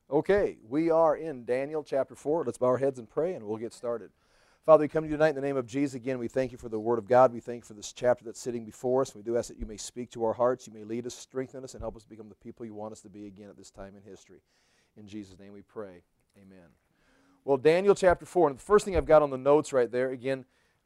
Okay, we are in Daniel chapter 4. Let's bow our heads and pray, and we'll get started. Father, we come to you tonight in the name of Jesus again. We thank you for the Word of God. We thank you for this chapter that's sitting before us. We do ask that you may speak to our hearts, you may lead us, strengthen us, and help us become the people you want us to be again at this time in history. In Jesus' name we pray. Amen. Well, Daniel chapter 4, and the first thing I've got on the notes right there, again,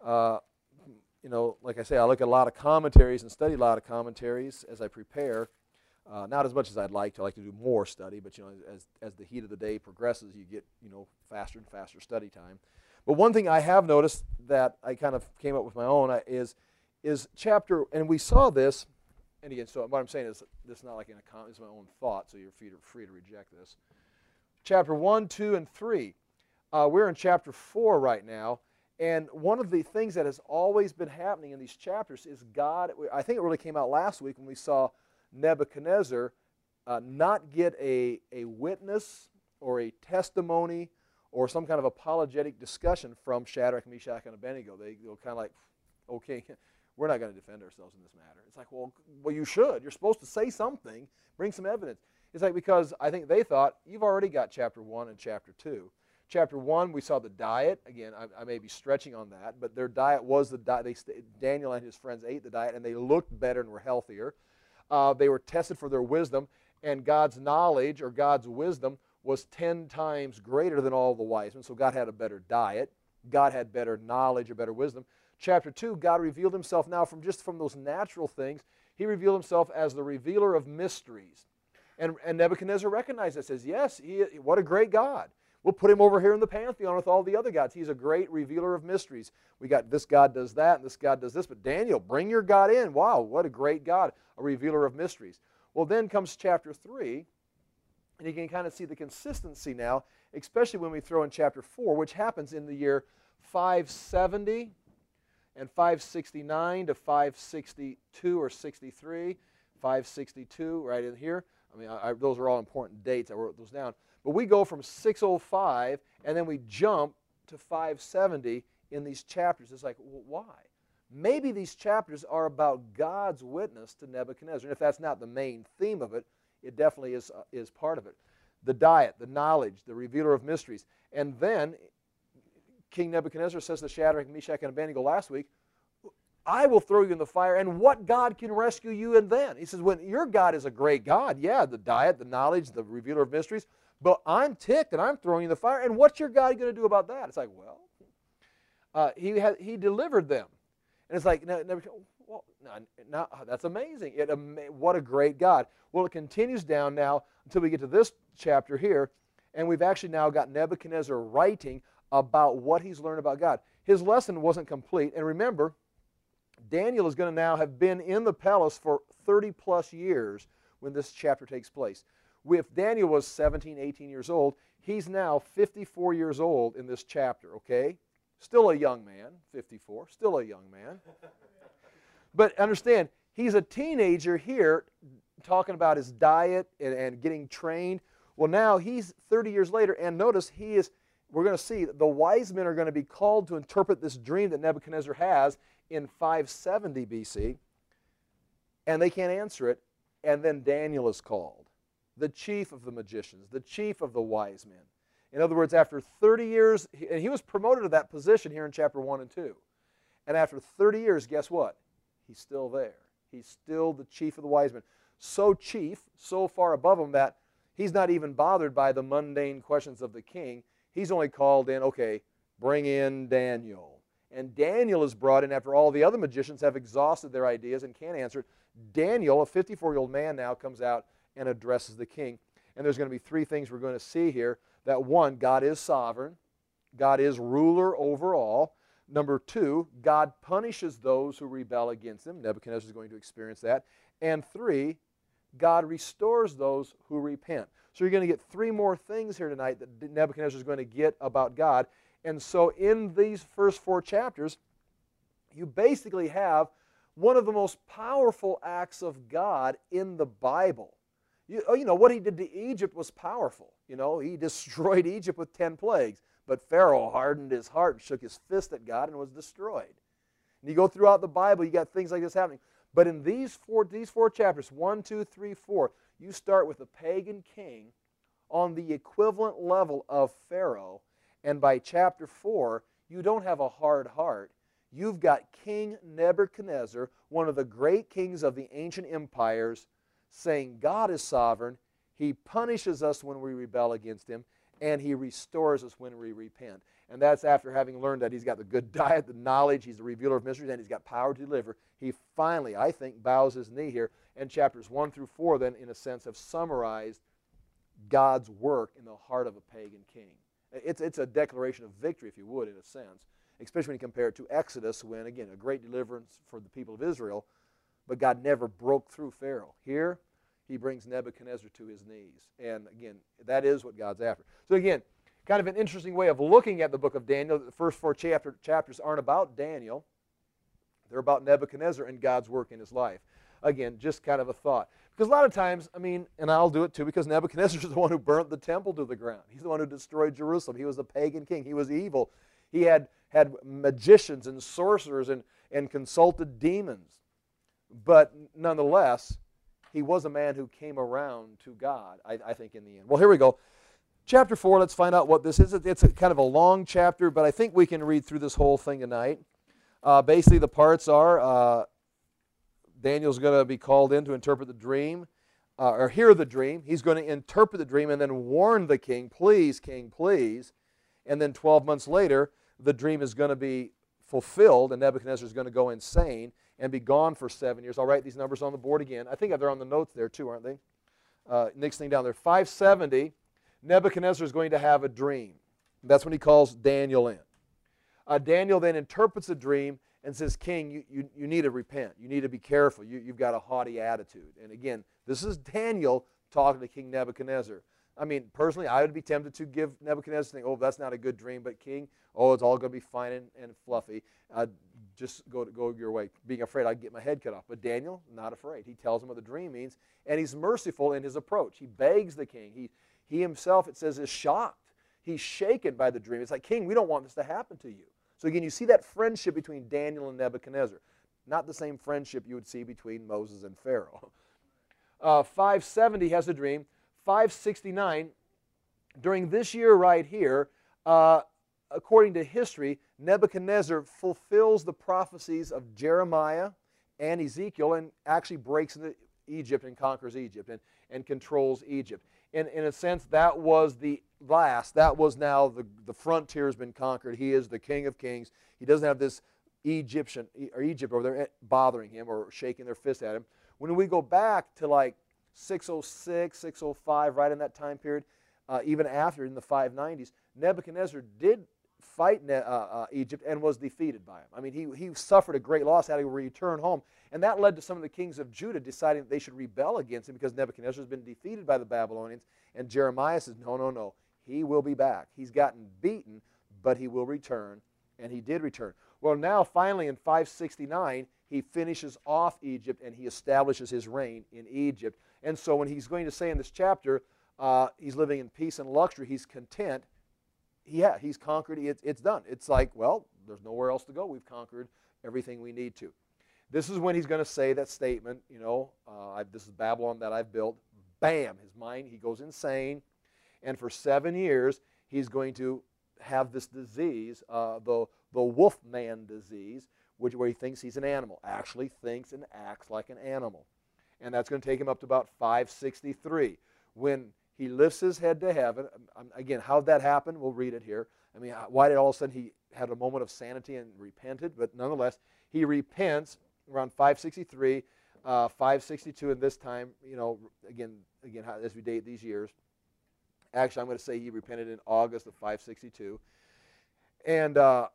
like I say, I look at a lot of commentaries and study a lot of commentaries as I prepare. Not as much as I'd like to. I like to do more study, but as the heat of the day progresses, you get faster and faster study time. But one thing I have noticed that I kind of came up with my own is chapter, and we saw this, and again, so what I'm saying is this is not like it's my own thought, so you're free to reject this. Chapter 1, 2, and 3. We're in chapter 4 right now, and one of the things that has always been happening in these chapters is God. I think it really came out last week when we saw Nebuchadnezzar not get a witness or a testimony or some kind of apologetic discussion from Shadrach, Meshach, and Abednego. They go kind of like, okay, we're not going to defend ourselves in this matter. It's like, well, you should. You're supposed to say something, bring some evidence. It's like because I think they thought, you've already got chapter 1 and chapter 2. Chapter 1, we saw the diet. Again, I may be stretching on that, but their diet was the diet. Daniel and his friends ate the diet, and they looked better and were healthier. They were tested for their wisdom, and God's knowledge or God's wisdom was 10 times greater than all the wise men. So God had a better diet. God had better knowledge or better wisdom. Chapter 2, God revealed himself now from those natural things. He revealed himself as the revealer of mysteries. And Nebuchadnezzar recognized that, says, yes, what a great God. We'll put him over here in the pantheon with all the other gods. He's a great revealer of mysteries. We got this God does that, and this God does this. But Daniel, bring your God in. Wow, what a great God, a revealer of mysteries. Well, then comes chapter 3, and you can kind of see the consistency now, especially when we throw in chapter 4, which happens in the year 570 and 569 to 562 or 63, 562 right in here. I mean, those are all important dates. I wrote those down. But we go from 605, and then we jump to 570 in these chapters. It's like, well, why? Maybe these chapters are about God's witness to Nebuchadnezzar. And if that's not the main theme of it, it definitely is part of it. The diet, the knowledge, the revealer of mysteries. And then King Nebuchadnezzar says to Shadrach, Meshach, and Abednego last week, I will throw you in the fire, and what God can rescue you in then? He says, when your God is a great God, yeah, the diet, the knowledge, the revealer of mysteries, but I'm ticked, and I'm throwing you in the fire, and what's your God going to do about that? It's like, well, he delivered them. And it's like, well, no, that's amazing. What a great God. Well, it continues down now until we get to this chapter here, and we've actually now got Nebuchadnezzar writing about what he's learned about God. His lesson wasn't complete, and remember, Daniel is going to now have been in the palace for 30 plus years when this chapter takes place. If Daniel was 17, 18 years old, he's now 54 years old in this chapter, okay? Still a young man, 54, still a young man. But understand, he's a teenager here talking about his diet and getting trained. Well, now he's 30 years later, and notice we're going to see, the wise men are going to be called to interpret this dream that Nebuchadnezzar has in 570 BC, and they can't answer it, and then Daniel is called, the chief of the magicians, the chief of the wise men. In other words, after 30 years, and he was promoted to that position here in chapter 1 and 2, and after 30 years, guess what? He's still there. He's still the chief of the wise men. So chief, so far above him that he's not even bothered by the mundane questions of the king. He's only called in, okay, bring in Daniel. And Daniel is brought in after all the other magicians have exhausted their ideas and can't answer it. Daniel, a 54-year-old man now, comes out and addresses the king. And there's going to be three things we're going to see here. That one, God is sovereign. God is ruler over all. Number two, God punishes those who rebel against him. Nebuchadnezzar is going to experience that. And three, God restores those who repent. So you're going to get three more things here tonight that Nebuchadnezzar is going to get about God. And so in these first four chapters, you basically have one of the most powerful acts of God in the Bible. You know, what he did to Egypt was powerful. You know, he destroyed Egypt with 10 plagues. But Pharaoh hardened his heart and shook his fist at God and was destroyed. And you go throughout the Bible, you got things like this happening. But in these four chapters, 1, 2, 3, 4, you start with a pagan king on the equivalent level of Pharaoh. And by chapter 4, you don't have a hard heart. You've got King Nebuchadnezzar, one of the great kings of the ancient empires, saying God is sovereign. He punishes us when we rebel against him, and he restores us when we repent. And that's after having learned that he's got the good diet, the knowledge, he's the revealer of mysteries, and he's got power to deliver. He finally, I think, bows his knee here. And chapters 1 through 4 then, in a sense, have summarized God's work in the heart of a pagan king. It's a declaration of victory, if you would, in a sense, especially when you compare it to Exodus, when, again, a great deliverance for the people of Israel, but God never broke through Pharaoh. Here, he brings Nebuchadnezzar to his knees. And, again, that is what God's after. So, again, kind of an interesting way of looking at the book of Daniel. The first 4 chapters aren't about Daniel. They're about Nebuchadnezzar and God's work in his life. Again, just kind of a thought. Because a lot of times, I mean, and I'll do it too, because Nebuchadnezzar is the one who burnt the temple to the ground. He's the one who destroyed Jerusalem. He was a pagan king. He was evil. He had magicians and sorcerers and consulted demons. But nonetheless, he was a man who came around to God, I think, in the end. Well, here we go. Chapter 4, let's find out what this is. It's kind of a long chapter, but I think we can read through this whole thing tonight. Basically, the parts are Daniel's going to be called in to interpret the dream, or hear the dream. He's going to interpret the dream and then warn the king, please, king, please. And then 12 months later, the dream is going to be fulfilled, and Nebuchadnezzar is going to go insane and be gone for 7 years. I'll write these numbers on the board again. I think they're on the notes there too, aren't they? Next thing down there, 570, Nebuchadnezzar is going to have a dream. That's when he calls Daniel in. Daniel then interprets the dream and says, King, you need to repent. You need to be careful. You've got a haughty attitude. And again, this is Daniel talking to King Nebuchadnezzar. I mean, personally, I would be tempted to give Nebuchadnezzar, think, oh, that's not a good dream, but King, oh, it's all going to be fine and fluffy. Just go your way. Being afraid I'd get my head cut off. But Daniel, not afraid. He tells him what the dream means, and he's merciful in his approach. He begs the king. He himself, it says, is shocked. He's shaken by the dream. It's like, King, we don't want this to happen to you. So again, you see that friendship between Daniel and Nebuchadnezzar. Not the same friendship you would see between Moses and Pharaoh. 570 has a dream. 569, during this year right here, according to history, Nebuchadnezzar fulfills the prophecies of Jeremiah and Ezekiel and actually breaks into Egypt and conquers Egypt and controls Egypt. In a sense, that was the last. That was now the frontier has been conquered. He is the King of Kings. He doesn't have this Egypt over there bothering him or shaking their fist at him. When we go back to like 606, 605, right in that time period, even after in the 590s, Nebuchadnezzar did fight Egypt and was defeated by him. I mean, he suffered a great loss, had to return home. And that led to some of the kings of Judah deciding that they should rebel against him because Nebuchadnezzar has been defeated by the Babylonians. And Jeremiah says, no, no, no, he will be back. He's gotten beaten, but he will return. And he did return. Well, now finally in 569, he finishes off Egypt and he establishes his reign in Egypt. And so when he's going to say in this chapter, he's living in peace and luxury, he's content, he's conquered, it's done. It's like, well, there's nowhere else to go. We've conquered everything we need to. This is when he's going to say that statement, you know, this is Babylon that I've built. Bam, his mind, he goes insane. And for 7 years, he's going to have this disease, the Wolfman disease, where he thinks he's an animal, actually thinks and acts like an animal. And that's going to take him up to about 563, when he lifts his head to heaven. Again, how'd that happen? We'll read it here. I mean, why did all of a sudden he had a moment of sanity and repented? But nonetheless, he repents around 563, 562 in this time, you know, again, as we date these years. Actually, I'm going to say he repented in August of 562 and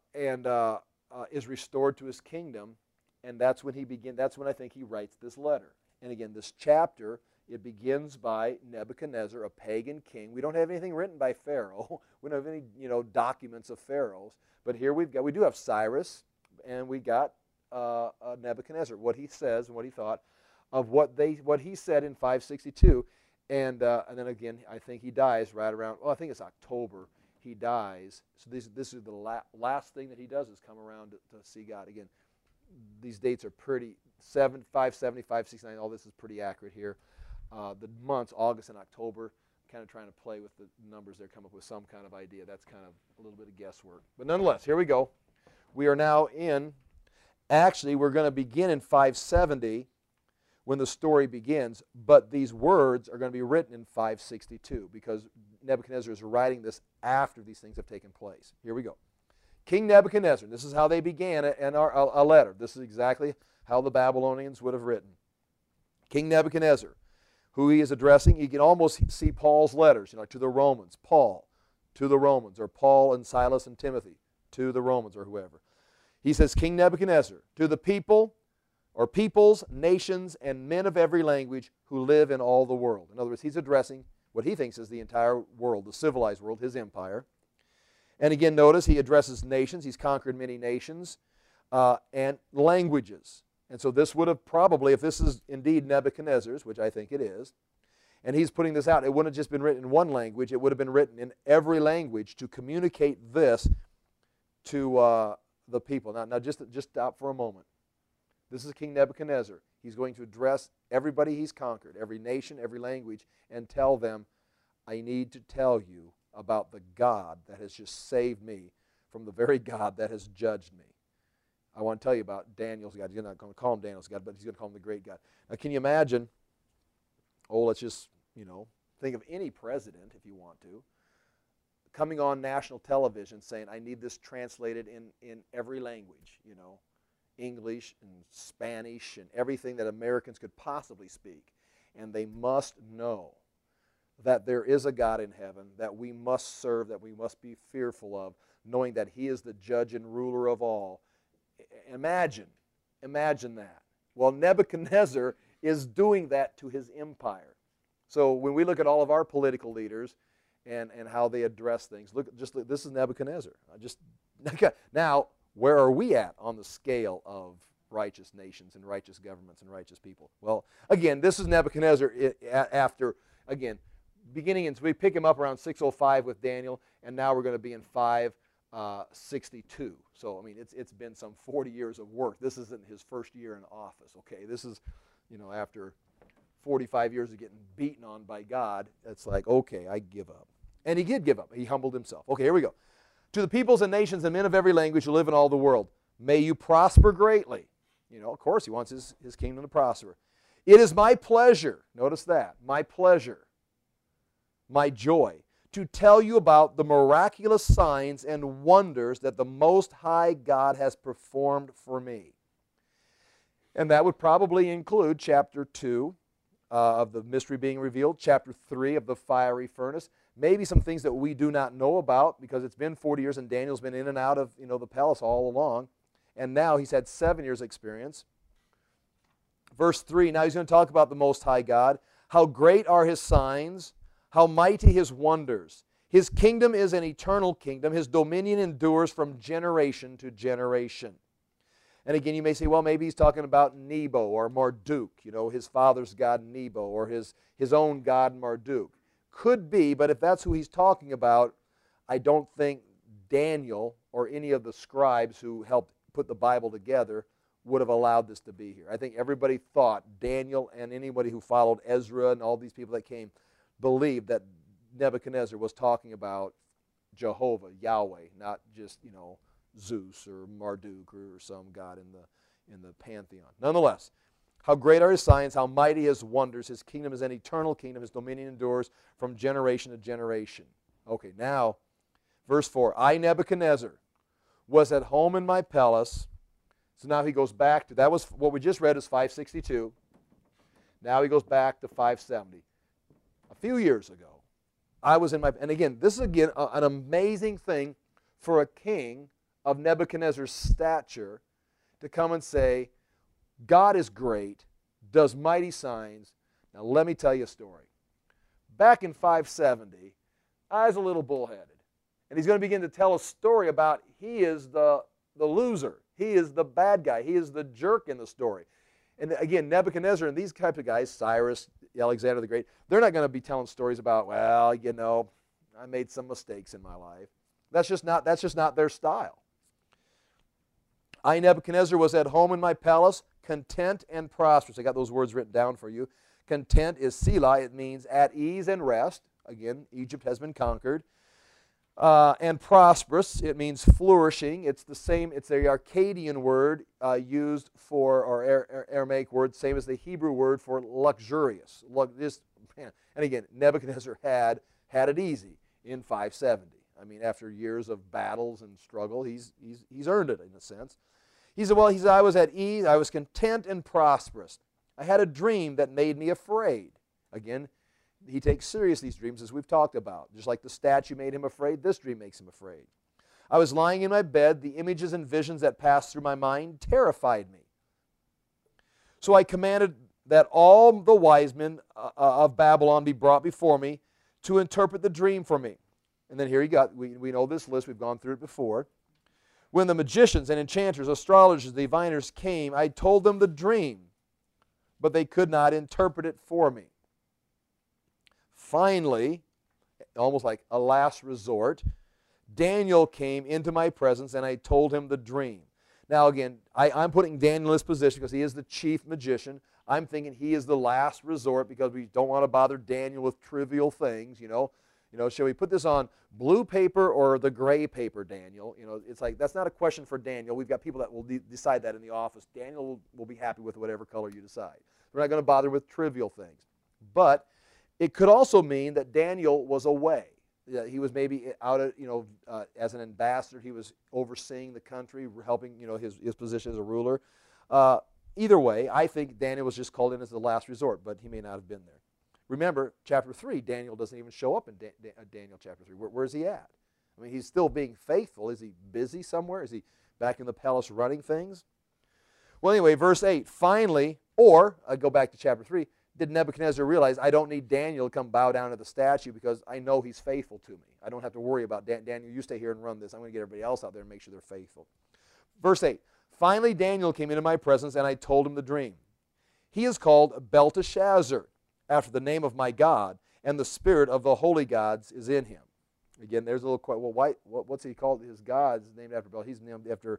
is restored to his kingdom. And that's when that's when I think he writes this letter. And again, this chapter, it begins by Nebuchadnezzar, a pagan king. We don't have anything written by Pharaoh. We don't have any, documents of Pharaohs. But here we do have Cyrus, and we got Nebuchadnezzar, what he says and what he thought of what he said in 562. And then again, I think he dies right around, I think it's October he dies. So this is the last thing that he does is come around to see God. Again, these dates are pretty, 570, 569, all this is pretty accurate here. The months, August and October, kind of trying to play with the numbers there, come up with some kind of idea. That's kind of a little bit of guesswork. But nonetheless, here we go. We are now in, actually, we're going to begin in 570 when the story begins, but these words are going to be written in 562 because Nebuchadnezzar is writing this after these things have taken place. Here we go. King Nebuchadnezzar, this is how they began a letter. This is exactly how the Babylonians would have written. King Nebuchadnezzar, who he is addressing, you can almost see Paul's letters, to the Romans, Paul to the Romans, or Paul and Silas and Timothy to the Romans, or whoever. He says, King Nebuchadnezzar, to the people, or peoples, nations, and men of every language who live in all the world. In other words, he's addressing what he thinks is the entire world, the civilized world, his empire. And again, notice he addresses nations. He's conquered many nations and languages. And so this would have probably, if this is indeed Nebuchadnezzar's, which I think it is, and he's putting this out, it wouldn't have just been written in one language. It would have been written in every language to communicate this to the people. Now just stop for a moment. This is King Nebuchadnezzar. He's going to address everybody he's conquered, every nation, every language, and tell them, I need to tell you about the God that has just saved me from the very God that has judged me. I want to tell you about Daniel's God. He's not going to call him Daniel's God, but he's going to call him the great God. Now, can you imagine, let's just, think of any president, if you want to, coming on national television saying, I need this translated in every language, English and Spanish and everything that Americans could possibly speak. And they must know that there is a God in heaven that we must serve, that we must be fearful of, knowing that he is the judge and ruler of all. Imagine that. Well, Nebuchadnezzar is doing that to his empire. So when we look at all of our political leaders and how they address things, look, this is Nebuchadnezzar. Now, where are we at on the scale of righteous nations and righteous governments and righteous people? Well, again, this is Nebuchadnezzar after, again, beginning in, so we pick him up around 605 with Daniel, and now we're going to be in 562. So, I mean, it's been some 40 years of work. This isn't his first year in office, okay? This is, after 45 years of getting beaten on by God, it's like, okay, I give up. And he did give up. He humbled himself. Okay, here we go. To the peoples and nations and men of every language who live in all the world, may you prosper greatly. Of course, he wants his kingdom to prosper. It is my pleasure, notice that, my pleasure, my joy, to tell you about the miraculous signs and wonders that the Most High God has performed for me. And that would probably include chapter 2 of the mystery being revealed, chapter 3 of the fiery furnace, maybe some things that we do not know about because it's been 40 years and Daniel's been in and out of the palace all along. And now he's had 7 years experience. Verse 3, now he's going to talk about the Most High God. How great are his signs, how mighty his wonders. His kingdom is an eternal kingdom. His dominion endures from generation to generation. And again, you may say, well, maybe he's talking about Nebo or Marduk, his father's god Nebo, or his own god Marduk. Could be, but if that's who he's talking about, I don't think Daniel or any of the scribes who helped put the Bible together would have allowed this to be here. I think everybody thought, Daniel and anybody who followed Ezra and all these people that came, believed that Nebuchadnezzar was talking about Jehovah, Yahweh, not just, Zeus or Marduk or some god in the pantheon. Nonetheless, how great are his signs, how mighty his wonders. His kingdom is an eternal kingdom. His dominion endures from generation to generation. Okay, now, verse 4. I, Nebuchadnezzar, was at home in my palace. So now he goes back to, that was what we just read is 562. Now he goes back to 570. A few years ago, I was in my, and again, this is again an amazing thing for a king of Nebuchadnezzar's stature to come and say, God is great, does mighty signs. Now let me tell you a story. Back in 570, I was a little bullheaded. And he's going to begin to tell a story about he is the loser. He is the bad guy. He is the jerk in the story. And again, Nebuchadnezzar and these types of guys, Cyrus, Alexander the Great, they're not going to be telling stories about, well, I made some mistakes in my life. That's just not their style. I, Nebuchadnezzar, was at home in my palace, content and prosperous. I got those words written down for you. Content is Selah. It means at ease and rest. Again, Egypt has been conquered. And prosperous, it means flourishing. It's the same, it's the Akkadian word used for, or Aramaic word, same as the Hebrew word for luxurious. And again, Nebuchadnezzar had it easy in 570. I mean, after years of battles and struggle, he's earned it in a sense. He said, I was at ease, I was content and prosperous. I had a dream that made me afraid. Again, he takes serious these dreams, as we've talked about. Just like the statue made him afraid, this dream makes him afraid. I was lying in my bed. The images and visions that passed through my mind terrified me. So I commanded that all the wise men of Babylon be brought before me to interpret the dream for me. And then here we know this list. We've gone through it before. When the magicians and enchanters, astrologers, diviners came, I told them the dream, but they could not interpret it for me. Finally, almost like a last resort, Daniel came into my presence and I told him the dream. Now again, I'm putting Daniel in this position because he is the chief magician. I'm thinking he is the last resort because we don't want to bother Daniel with trivial things, you know. Shall we put this on blue paper or the gray paper, Daniel? It's like, that's not a question for Daniel. We've got people that will decide that in the office. Daniel will be happy with whatever color you decide. We're not going to bother with trivial things. But it could also mean that Daniel was away. He was maybe out as an ambassador. He was overseeing the country, helping, his position as a ruler. Either way, I think Daniel was just called in as the last resort, but he may not have been there. Remember, chapter 3, Daniel doesn't even show up in Daniel chapter 3. Where's he at? I mean, he's still being faithful. Is he busy somewhere? Is he back in the palace running things? Well, anyway, verse 8, finally, or I go back to chapter 3, did Nebuchadnezzar realize, I don't need Daniel to come bow down to the statue because I know he's faithful to me. I don't have to worry about Daniel, you stay here and run this. I'm going to get everybody else out there and make sure they're faithful. Verse 8, finally Daniel came into my presence and I told him the dream. He is called Belteshazzar, after the name of my God, and the spirit of the holy gods is in him. Again, there's a little question, well, what's he called? His God is named after He's named after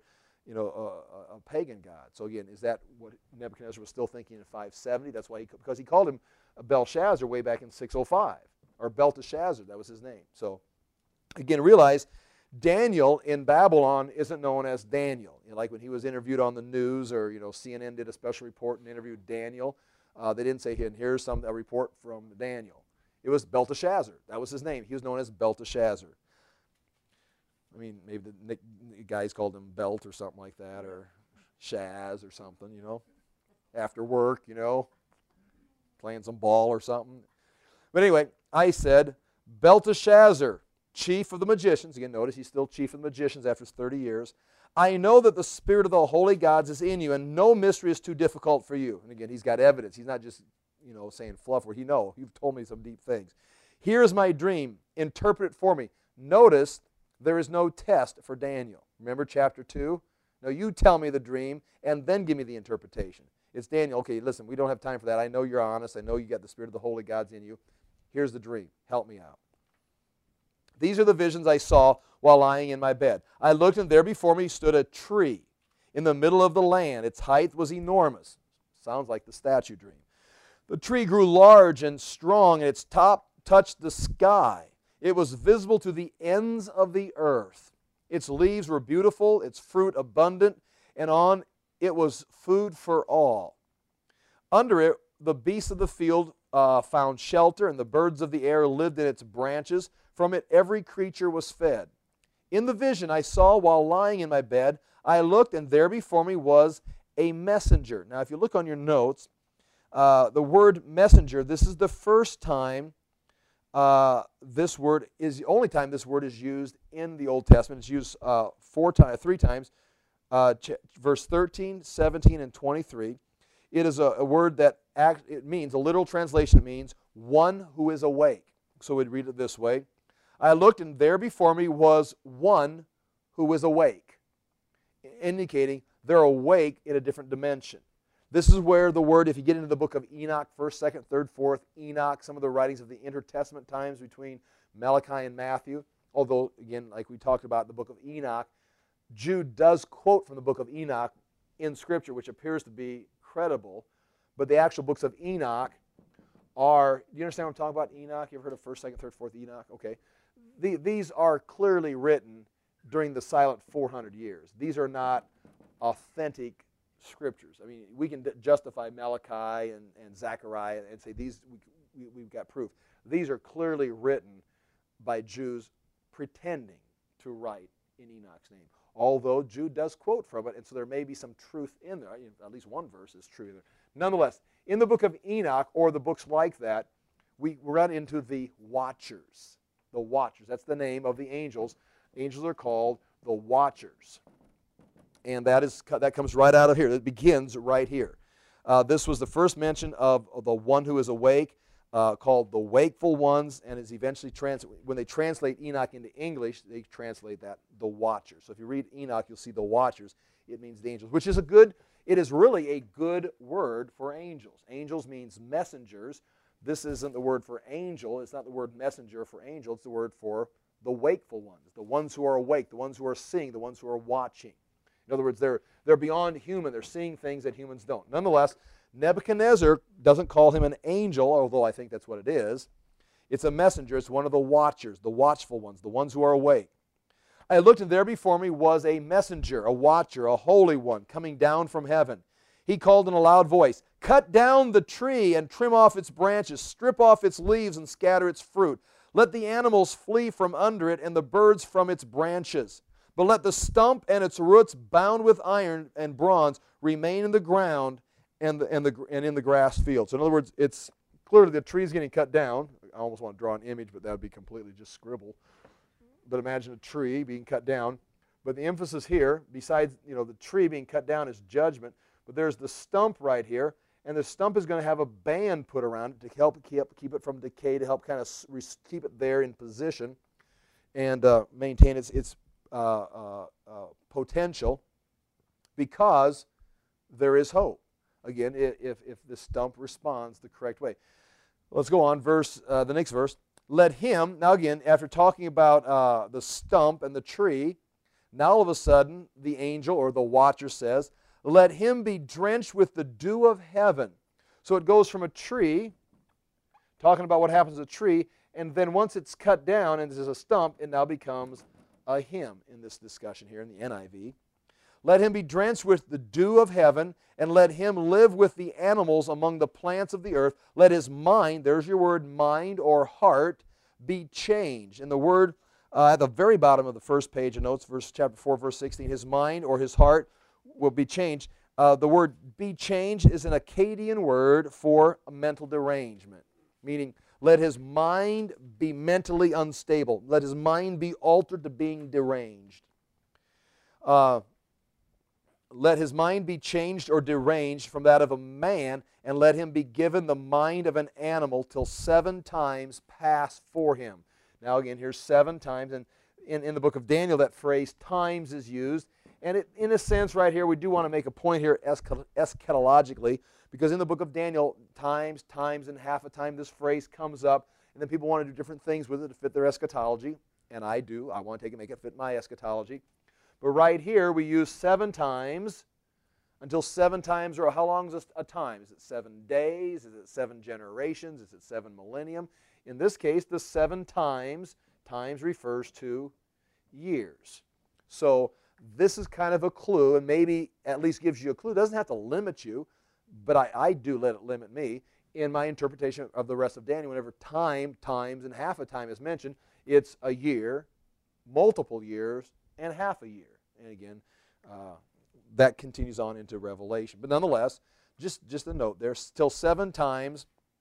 a pagan god. So again, is that what Nebuchadnezzar was still thinking in 570? That's why because he called him Belshazzar way back in 605, or Belteshazzar, that was his name. So again, realize Daniel in Babylon isn't known as Daniel. Like when he was interviewed on the news, or CNN did a special report and interviewed Daniel, they didn't say, here's a report from Daniel. It was Belteshazzar. That was his name. He was known as Belteshazzar. I mean, maybe the guys called him Belt or something like that, or Shaz or something, after work, playing some ball or something. But anyway, I said, Belteshazzar, chief of the magicians. Again, notice he's still chief of the magicians after 30 years. I know that the spirit of the holy gods is in you, and no mystery is too difficult for you. And again, he's got evidence. He's not just, saying fluff where you've told me some deep things. Here's my dream. Interpret it for me. Notice there is no test for Daniel. Remember chapter 2? Now you tell me the dream and then give me the interpretation. It's Daniel. Okay, listen, we don't have time for that. I know you're honest. I know you got the spirit of the holy gods in you. Here's the dream. Help me out. These are the visions I saw while lying in my bed. I looked, and there before me stood a tree in the middle of the land. Its height was enormous. Sounds like the statue dream. The tree grew large and strong, and its top touched the sky. It was visible to the ends of the earth. Its leaves were beautiful, its fruit abundant, and on it was food for all. Under it, the beasts of the field found shelter, and the birds of the air lived in its branches. From it, every creature was fed. In the vision I saw while lying in my bed, I looked, and there before me was a messenger. Now, if you look on your notes, the word messenger, this is the first time this word is the only time this word is used in the Old Testament. It's used three times, verse 13, 17, and 23. It is a word that it means, a literal translation means one who is awake. So we'd read it this way. I looked, and there before me was one who is awake, indicating they're awake in a different dimension. This is where the word, if you get into the book of Enoch, 1st, 2nd, 3rd, 4th, Enoch, some of the writings of the intertestament times between Malachi and Matthew, although, again, like we talked about the book of Enoch, Jude does quote from the book of Enoch in Scripture, which appears to be credible, but the actual books of Enoch are, do you understand what I'm talking about? Enoch, you ever heard of 1st, 2nd, 3rd, 4th Enoch? Okay. These are clearly written during the silent 400 years. These are not authentic scriptures. I mean, we can justify Malachi and Zechariah and say these we've got proof. These are clearly written by Jews pretending to write in Enoch's name. Although Jude does quote from it, and so there may be some truth in there. At least one verse is true in there. Nonetheless, in the book of Enoch, or the books like that, we run into the Watchers. The Watchers. That's the name of the angels. Angels are called the Watchers. And that comes right out of here. It begins right here. This was the first mention of the one who is awake, called the wakeful ones, and is eventually when they translate Enoch into English, they translate that the Watchers. So if you read Enoch, you'll see the Watchers. It means the angels, which is it is really a good word for angels. Angels means messengers. This isn't the word for angel. It's not the word messenger for angel. It's the word for the wakeful ones, the ones who are awake, the ones who are seeing, the ones who are watching. In other words, they're beyond human. They're seeing things that humans don't. Nonetheless, Nebuchadnezzar doesn't call him an angel, although I think that's what it is. It's a messenger. It's one of the watchers, the watchful ones, the ones who are awake. I looked, and there before me was a messenger, a watcher, a holy one, coming down from heaven. He called in a loud voice, "Cut down the tree and trim off its branches, strip off its leaves and scatter its fruit. Let the animals flee from under it and the birds from its branches. But let the stump and its roots bound with iron and bronze remain in the ground and in the grass field." So in other words, it's clearly the tree's getting cut down. I almost want to draw an image, but that would be completely just scribble. But imagine a tree being cut down. But the emphasis here, besides the tree being cut down, is judgment. But there's the stump right here, and the stump is going to have a band put around it to help keep it from decay, to help kind of keep it there in position and maintain its potential, because there is hope. Again, if the stump responds the correct way. Let's go on. The next verse. Let him, now again, after talking about the stump and the tree, now all of a sudden the angel or the watcher says, "Let him be drenched with the dew of heaven." So it goes from a tree, talking about what happens to a tree, and then once it's cut down and there's a stump, it now becomes a him in this discussion here in the NIV. "Let him be drenched with the dew of heaven, and let him live with the animals among the plants of the earth. Let his mind," there's your word, mind or heart, "be changed." And the word at the very bottom of the first page of notes, chapter 4, verse 16, his mind or his heart will be changed. The word "be changed" is an Akkadian word for a mental derangement, meaning let his mind be mentally unstable. Let his mind be altered to being deranged. Let his mind be changed or deranged from that of a man, and let him be given the mind of an animal till 7 times pass for him. Now again, here's 7 times, and in the book of Daniel that phrase "times" is used. And in a sense right here, we do want to make a point here eschatologically, because in the book of Daniel, times, and half a time, this phrase comes up, and then people want to do different things with it to fit their eschatology, and I do. I want to take it, make it fit my eschatology. But right here, we use 7 times, until 7 times, or how long is a time? Is it 7 days? Is it 7 generations? Is it 7 millennium? In this case, the 7 times refers to years. So this is kind of a clue, and maybe at least gives you a clue. It doesn't have to limit you, but I do let it limit me in my interpretation of the rest of Daniel. Whenever times, and half a time is mentioned, it's a year, multiple years, and half a year. And again, that continues on into Revelation. But nonetheless, just a note, there's still 7 times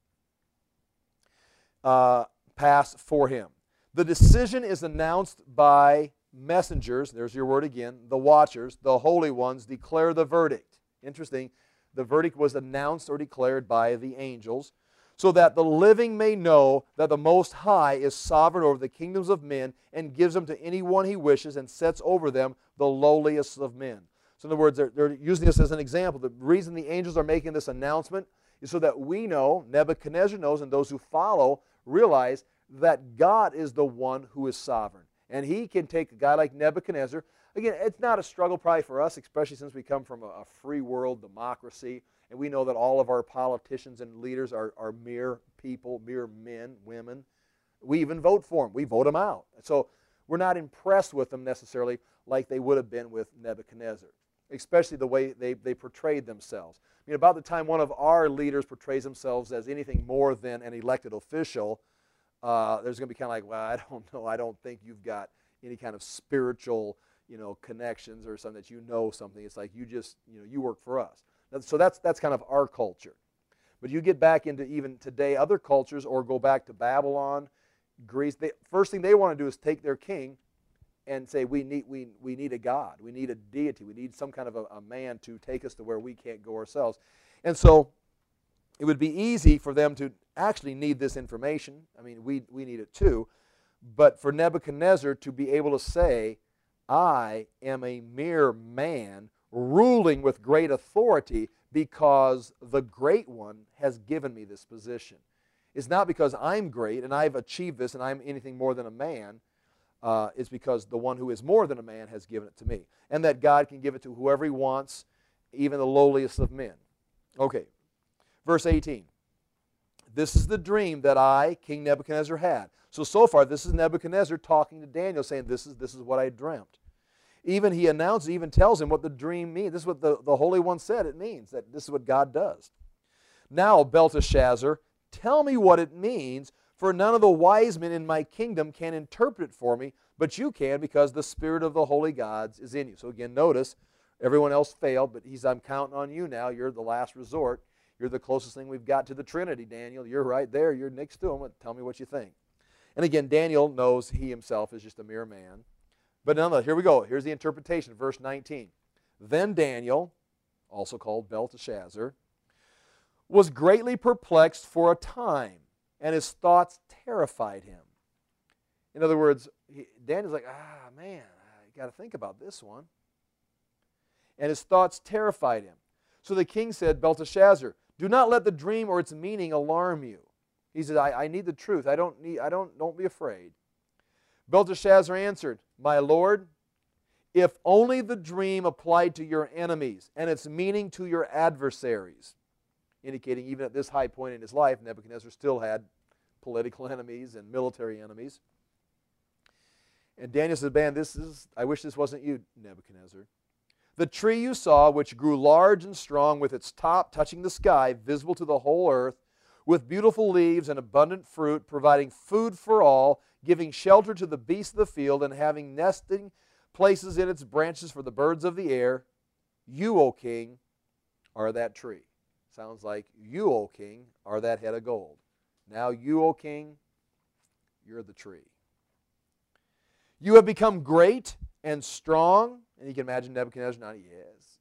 pass for him. The decision is announced by messengers. There's your word again. The watchers, the holy ones, declare the verdict. Interesting. The verdict was announced or declared by the angels, so that the living may know that the Most High is sovereign over the kingdoms of men and gives them to anyone he wishes and sets over them the lowliest of men. So in other words, they're using this as an example. The reason the angels are making this announcement is so that we know, Nebuchadnezzar knows, and those who follow realize that God is the one who is sovereign. And he can take a guy like Nebuchadnezzar, Again, it's not a struggle probably for us, especially since we come from a free world democracy, and we know that all of our politicians and leaders are mere people, mere men, women. We even vote for them. We vote them out. So we're not impressed with them necessarily like they would have been with Nebuchadnezzar, especially the way they portrayed themselves. I mean, about the time one of our leaders portrays themselves as anything more than an elected official, there's going to be kind of like, well, I don't know. I don't think you've got any kind of spiritual, connections or something that something. It's like you just, you work for us. So that's kind of our culture. But you get back into even today other cultures, or go back to Babylon, Greece. First thing they want to do is take their king and say, we need a God. We need a deity. We need some kind of a man to take us to where we can't go ourselves. And so it would be easy for them to actually need this information. I mean, we need it too. But for Nebuchadnezzar to be able to say, I am a mere man ruling with great authority because the Great One has given me this position. It's not because I'm great and I've achieved this and I'm anything more than a man. It's because the one who is more than a man has given it to me. And that God can give it to whoever He wants, even the lowliest of men. Okay, verse 18. This is the dream that I, King Nebuchadnezzar, had. So far, this is Nebuchadnezzar talking to Daniel, saying, this is what I dreamt. Even he announces, even tells him what the dream means. This is what the Holy One said it means, that this is what God does. Now, Belteshazzar, tell me what it means, for none of the wise men in my kingdom can interpret it for me, but you can, because the spirit of the holy gods is in you. So again, notice, everyone else failed, but I'm counting on you now. You're the last resort. You're the closest thing we've got to the Trinity, Daniel. You're right there. You're next to him. Tell me what you think. And again, Daniel knows he himself is just a mere man. But nonetheless, here we go. Here's the interpretation, verse 19. Then Daniel, also called Belteshazzar, was greatly perplexed for a time, and his thoughts terrified him. In other words, Daniel's like, man, I got to think about this one. And his thoughts terrified him. So the king said, Belteshazzar, do not let the dream or its meaning alarm you. He said, I need the truth. Don't be afraid. Belteshazzar answered, my lord, if only the dream applied to your enemies and its meaning to your adversaries, indicating even at this high point in his life, Nebuchadnezzar still had political enemies and military enemies. And Daniel said, man, I wish this wasn't you, Nebuchadnezzar. The tree you saw, which grew large and strong, with its top touching the sky, visible to the whole earth, with beautiful leaves and abundant fruit, providing food for all, giving shelter to the beasts of the field, and having nesting places in its branches for the birds of the air, you, O king, are that tree. Sounds like you, O king, are that head of gold. Now you, O king, you're the tree. You have become great and strong. And you can imagine Nebuchadnezzar nodding, yes.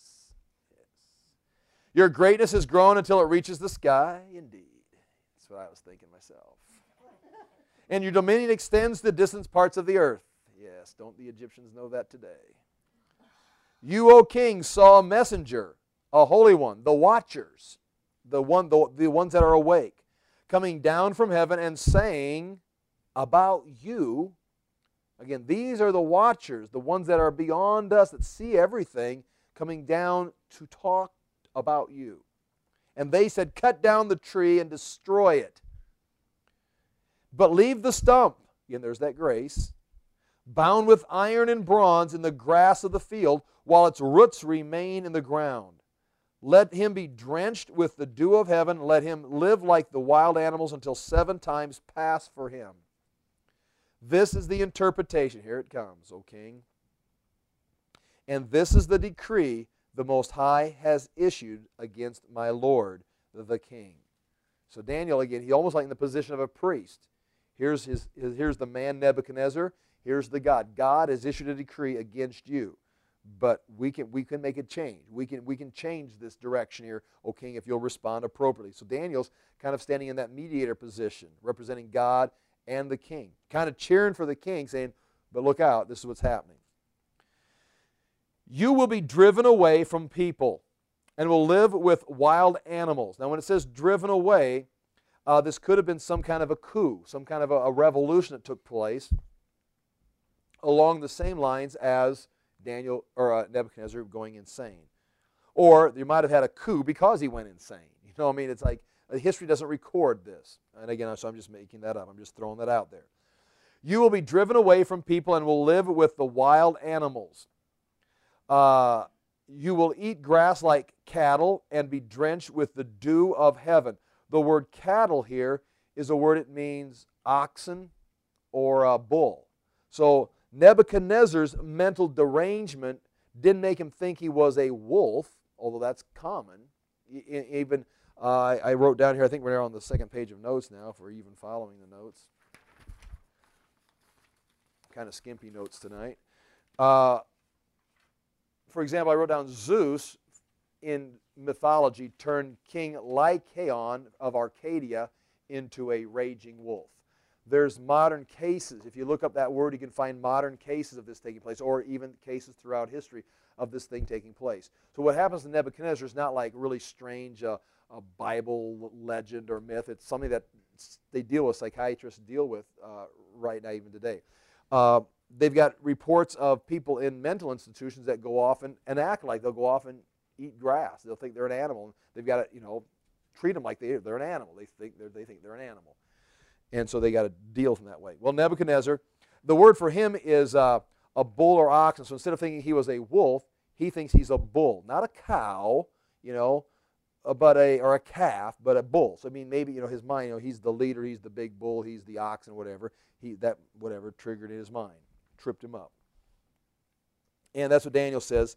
Your greatness has grown until it reaches the sky. Indeed. That's what I was thinking myself. And your dominion extends to the distant parts of the earth. Yes, don't the Egyptians know that today? You, O king, saw a messenger, a holy one, the watchers, the ones that are awake, coming down from heaven and saying about you. Again, these are the watchers, the ones that are beyond us, that see everything, coming down to talk about you. And they said, cut down the tree and destroy it. But leave the stump, again, there's that grace, bound with iron and bronze in the grass of the field, while its roots remain in the ground. Let him be drenched with the dew of heaven. Let him live like the wild animals until 7 times pass for him. This is the interpretation. Here it comes, O king. And this is the decree the Most High has issued against my lord, the king. So Daniel, again, he's almost like in the position of a priest. Here's the man Nebuchadnezzar. Here's the God. God has issued a decree against you. But we can make a change. We can change this direction here, O king, if you'll respond appropriately. So Daniel's kind of standing in that mediator position, representing God and the king, kind of cheering for the king, saying, but look out, this is what's happening. You will be driven away from people and will live with wild animals. Now when it says driven away, this could have been some kind of a coup, some kind of a revolution that took place along the same lines as Nebuchadnezzar going insane. Or you might have had a coup because he went insane. You know what I mean? It's like history doesn't record this. And again, so I'm just making that up. I'm just throwing that out there. You will be driven away from people and will live with the wild animals. You will eat grass like cattle and be drenched with the dew of heaven. The word cattle here is a word, it means oxen or a bull. So Nebuchadnezzar's mental derangement didn't make him think he was a wolf, although that's common. Even I wrote down here, I think we're on the second page of notes now, if we're even following the notes. Kind of skimpy notes tonight. For example, I wrote down Zeus in mythology turned King Lycaon of Arcadia into a raging wolf. There's modern cases. If you look up that word, you can find modern cases of this taking place, or even cases throughout history of this thing taking place. So what happens to Nebuchadnezzar is not like really strange a Bible legend or myth. It's something that they deal with, psychiatrists deal with right now, even today. They've got reports of people in mental institutions that go off and act like they'll go off and eat grass. They'll think they're an animal. They've got to, treat them like they're an animal. They think they're an animal. And so they got to deal with them that way. Well, Nebuchadnezzar, the word for him is a bull or oxen. So instead of thinking he was a wolf, he thinks he's a bull. Not a cow, or a calf, but a bull. So I mean, maybe his mind, he's the leader, he's the big bull, he's the oxen, whatever. Whatever triggered in his mind, tripped him up. And that's what Daniel says.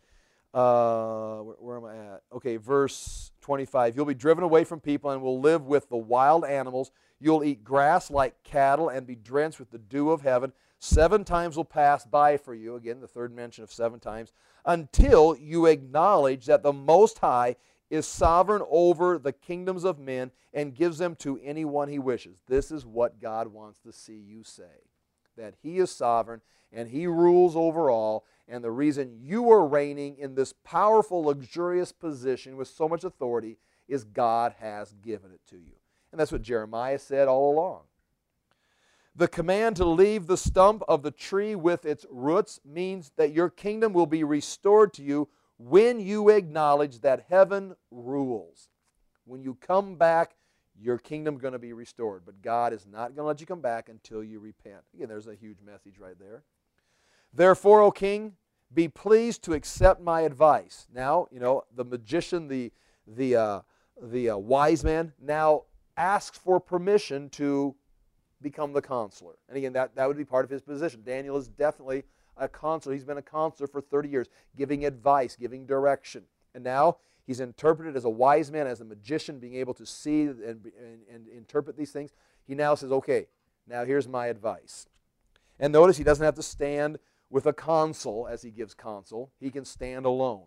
Where am I at? Okay, verse 25. You'll be driven away from people and will live with the wild animals. You'll eat grass like cattle and be drenched with the dew of heaven. 7 times will pass by for you. Again, the third mention of 7 times. Until you acknowledge that the Most High is sovereign over the kingdoms of men and gives them to anyone he wishes. This is what God wants to see you say. That he is sovereign and he rules over all. And the reason you are reigning in this powerful, luxurious position with so much authority is God has given it to you. And that's what Jeremiah said all along. The command to leave the stump of the tree with its roots means that your kingdom will be restored to you when you acknowledge that heaven rules. When you come back, your kingdom is going to be restored. But God is not going to let you come back until you repent. Again, there's a huge message right there. Therefore, O king, be pleased to accept my advice. Now, the magician, the wise man, now asks for permission to become the counselor. And again, that would be part of his position. Daniel is definitely a counselor. He's been a counselor for 30 years, giving advice, giving direction. And now he's interpreted as a wise man, as a magician, being able to see and interpret these things. He now says, okay, now here's my advice. And notice he doesn't have to stand with a counsel as he gives counsel. He can stand alone.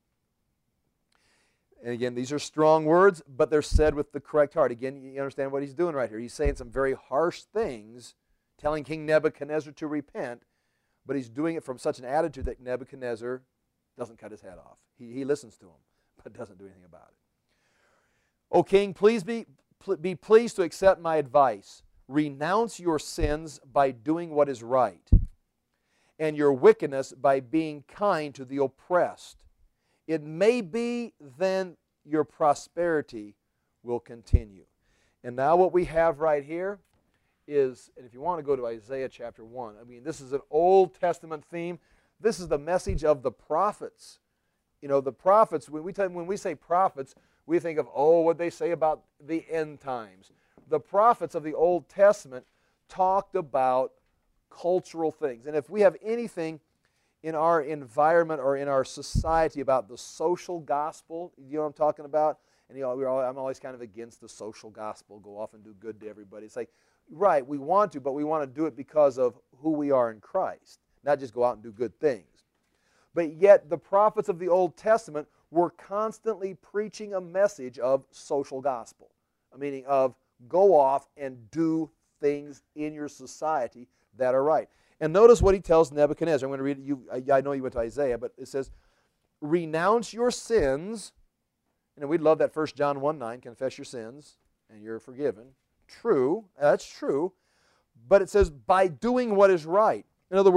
And again, these are strong words, but they're said with the correct heart. Again, you understand what he's doing right here. He's saying some very harsh things, telling King Nebuchadnezzar to repent, but he's doing it from such an attitude that Nebuchadnezzar doesn't cut his head off. He listens to him, but doesn't do anything about it. O king, please be pleased to accept my advice. Renounce your sins by doing what is right, and your wickedness by being kind to the oppressed. It may be then your prosperity will continue. And now what we have right here is, and if you want to go to Isaiah chapter 1, this is an Old Testament theme. This is the message of the prophets. The prophets, when we say prophets, we think of, what they say about the end times. The prophets of the Old Testament talked about cultural things. And if we have anything in our environment or in our society about the social gospel, you know what I'm talking about? And I'm always kind of against the social gospel, go off and do good to everybody. It's like, right, we want to, but we want to do it because of who we are in Christ, not just go out and do good things. But yet the prophets of the Old Testament were constantly preaching a message of social gospel, meaning of go off and do things in your society that are right. And notice what he tells Nebuchadnezzar. I'm going to read it. I know you went to Isaiah, but it says, renounce your sins. And we'd love that 1 John 1:9, confess your sins, and you're forgiven. True, that's true. But it says, by doing what is right. In other words,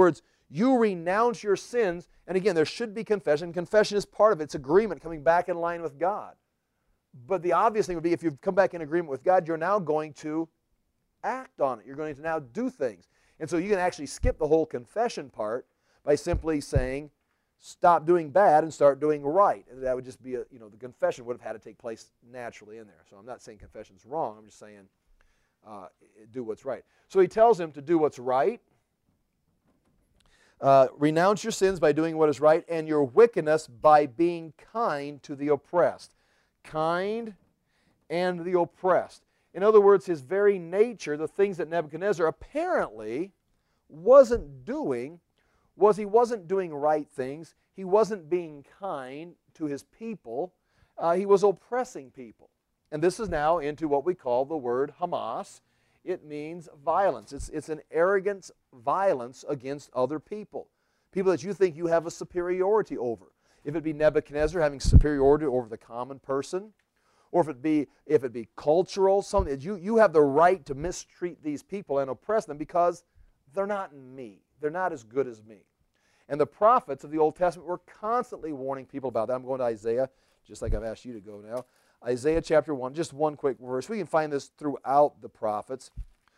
You renounce your sins, and again, there should be confession. Confession is part of it. It's agreement, coming back in line with God. But the obvious thing would be if you've come back in agreement with God, you're now going to act on it. You're going to now do things. And so you can actually skip the whole confession part by simply saying, stop doing bad and start doing right. And that would just be, the confession would have had to take place naturally in there. So I'm not saying confession's wrong. I'm just saying do what's right. So he tells him to do what's right. Renounce your sins by doing what is right, and your wickedness by being kind to the oppressed. Kind and the oppressed. In other words, his very nature, the things that Nebuchadnezzar apparently wasn't doing, was he wasn't doing right things. He wasn't being kind to his people. He was oppressing people. And this is now into what we call the word Hamas. It means violence. It's an arrogant violence against other people. People that you think you have a superiority over. If it be Nebuchadnezzar having superiority over the common person, or if it be cultural, something that you have the right to mistreat these people and oppress them because they're not me. They're not as good as me. And the prophets of the Old Testament were constantly warning people about that. I'm going to Isaiah, just like I've asked you to go now. Isaiah chapter 1, just one quick verse. We can find this throughout the prophets,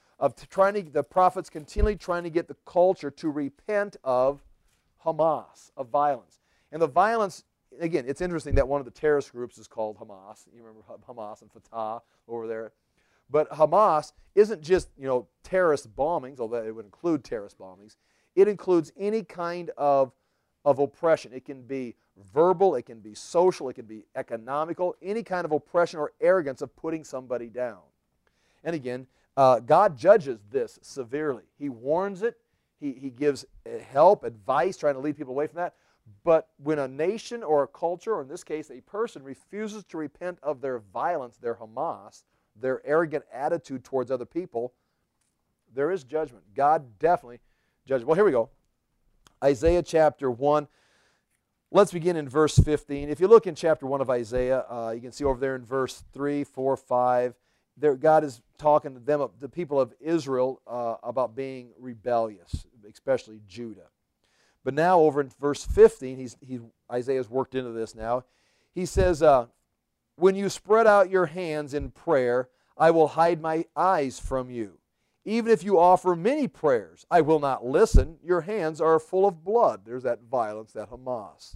the prophets continually trying to get the culture to repent of Hamas, of violence. And the violence, again, it's interesting that one of the terrorist groups is called Hamas. You remember Hamas and Fatah over there. But Hamas isn't just, terrorist bombings, although it would include terrorist bombings. It includes any kind of oppression. It can be verbal, it can be social, it can be economical, any kind of oppression or arrogance of putting somebody down. And again, God judges this severely. He warns it. He gives help, advice, trying to lead people away from that. But when a nation or a culture, or in this case a person, refuses to repent of their violence, their Hamas, their arrogant attitude towards other people, there is judgment. God definitely judges. Well, here we go. Isaiah chapter 1. Let's begin in verse 15. If you look in chapter 1 of Isaiah, you can see over there in verse 3, 4, 5, there, God is talking to them, the people of Israel, about being rebellious, especially Judah. But now over in verse 15, Isaiah's worked into this now. He says, when you spread out your hands in prayer, I will hide my eyes from you. Even if you offer many prayers, I will not listen. Your hands are full of blood. There's that violence, that Hamas.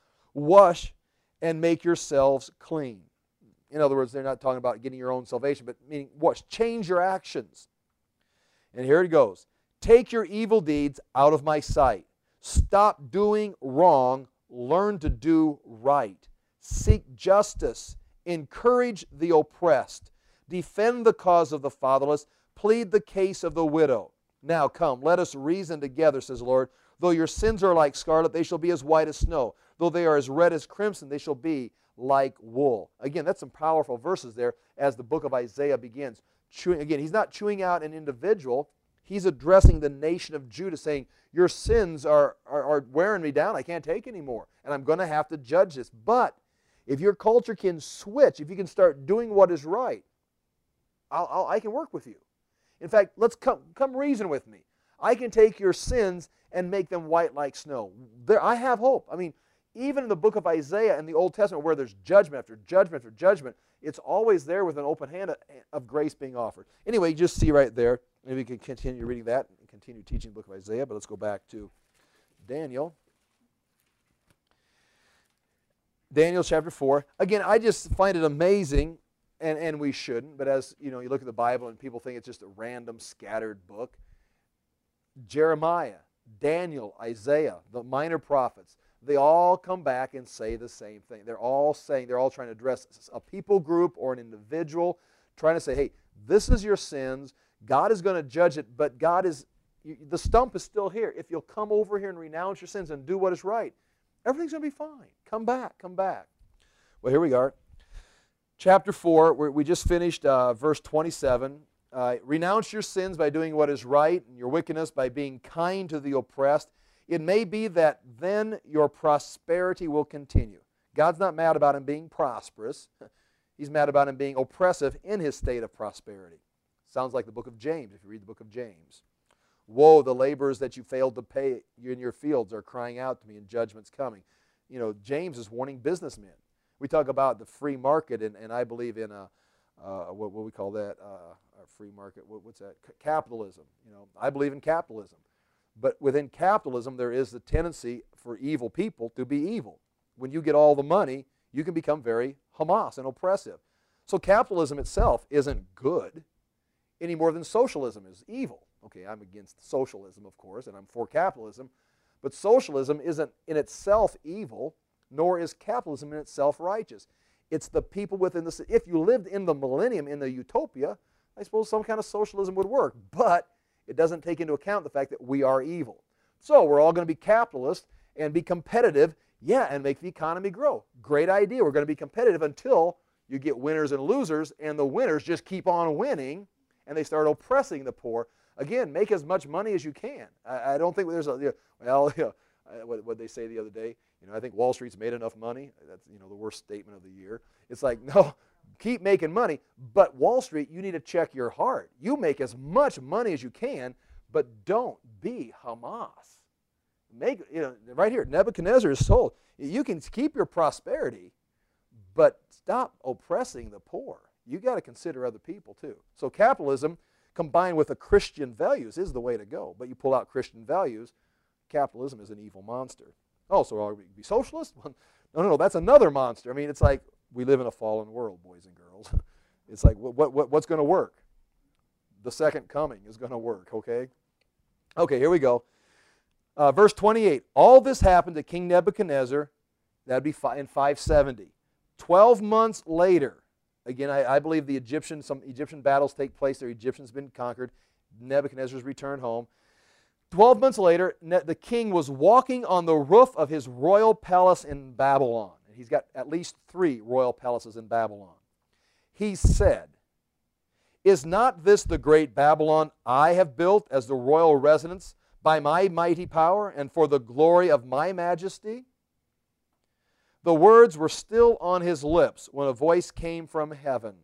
Wash and make yourselves clean. In other words, they're not talking about getting your own salvation, but meaning wash, change your actions. And here it goes. Take your evil deeds out of my sight. Stop doing wrong. Learn to do right. Seek justice. Encourage the oppressed. Defend the cause of the fatherless. Plead the case of the widow. Now come, let us reason together, says the Lord. Though your sins are like scarlet, they shall be as white as snow. Though they are as red as crimson, they shall be like wool. Again, that's some powerful verses there as the book of Isaiah begins. Again, he's not chewing out an individual. He's addressing the nation of Judah, saying, your sins are wearing me down. I can't take anymore, and I'm going to have to judge this. But if your culture can switch, if you can start doing what is right, I can work with you. In fact, let's come reason with me. I can take your sins and make them white like snow. I have hope. I mean, even in the book of Isaiah in the Old Testament where there's judgment after judgment after judgment, it's always there with an open hand of grace being offered. Anyway, you just see right there. Maybe we can continue reading that and continue teaching the book of Isaiah, but let's go back to Daniel. Daniel chapter 4. Again, I just find it amazing, and we shouldn't, but as you look at the Bible and people think it's just a random scattered book. Jeremiah, Daniel, Isaiah, the minor prophets, they all come back and say the same thing. They're all trying to address a people group or an individual, trying to say, hey, this is your sins. God is going to judge it, but the stump is still here. If you'll come over here and renounce your sins and do what is right, everything's going to be fine. Come back, come back. Well, here we are. Chapter 4, we just finished verse 27. Renounce your sins by doing what is right, and your wickedness by being kind to the oppressed. It may be that then your prosperity will continue. God's not mad about him being prosperous. He's mad about him being oppressive in his state of prosperity. Sounds like the book of James, if you read the book of James. Woe, the laborers that you failed to pay in your fields are crying out to me, and judgment's coming. You know, James is warning businessmen. We talk about the free market, and I believe in what we call that, a free market. What's that? Capitalism. You know, I believe in capitalism. But within capitalism, there is the tendency for evil people to be evil. When you get all the money, you can become very Hamas and oppressive. So capitalism itself isn't good any more than socialism is evil. Okay, I'm against socialism, of course, and I'm for capitalism. But socialism isn't in itself evil, nor is capitalism in itself righteous. It's the people within the... If you lived in the millennium, in the utopia, I suppose some kind of socialism would work. But it doesn't take into account the fact that we are evil. So we're all going to be capitalist and be competitive, yeah, and make the economy grow. Great idea. We're going to be competitive until you get winners and losers, and the winners just keep on winning, and they start oppressing the poor. Again, make as much money as you can. I don't think there's a, what they say the other day, I think Wall Street's made enough money. That's, the worst statement of the year. It's like, no, keep making money, but Wall Street, you need to check your heart. You make as much money as you can, but don't be Hamas. Right here, Nebuchadnezzar is told, you can keep your prosperity, but stop oppressing the poor. You got to consider other people too. So capitalism combined with the Christian values is the way to go. But you pull out Christian values, capitalism is an evil monster. Oh, so are we be socialist? No, that's another monster. I mean, it's like we live in a fallen world, boys and girls. It's like what's going to work? The second coming is going to work, okay? Okay, here we go. Verse 28, all this happened to King Nebuchadnezzar, that would be in 570. 12 months later, again, I believe some Egyptian battles take place there. Egyptians have been conquered. Nebuchadnezzar's returned home. 12 months later, the king was walking on the roof of his royal palace in Babylon. And he's got at least 3 royal palaces in Babylon. He said, is not this the great Babylon I have built as the royal residence by my mighty power and for the glory of my majesty? The words were still on his lips when a voice came from heaven.